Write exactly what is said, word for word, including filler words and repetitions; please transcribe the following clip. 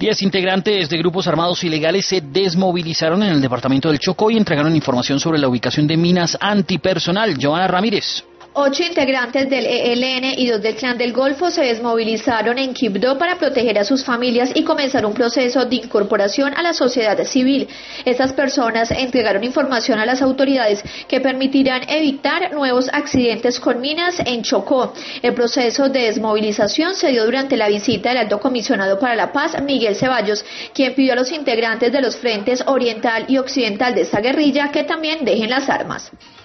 Diez integrantes de grupos armados ilegales se desmovilizaron en el departamento del Chocó y entregaron información sobre la ubicación de minas antipersonal. Joana Ramírez. Ocho integrantes del E L N y dos del Clan del Golfo se desmovilizaron en Quibdó para proteger a sus familias y comenzar un proceso de incorporación a la sociedad civil. Estas personas entregaron información a las autoridades que permitirán evitar nuevos accidentes con minas en Chocó. El proceso de desmovilización se dio durante la visita del Alto Comisionado para la Paz, Miguel Ceballos, quien pidió a los integrantes de los frentes oriental y occidental de esta guerrilla que también dejen las armas.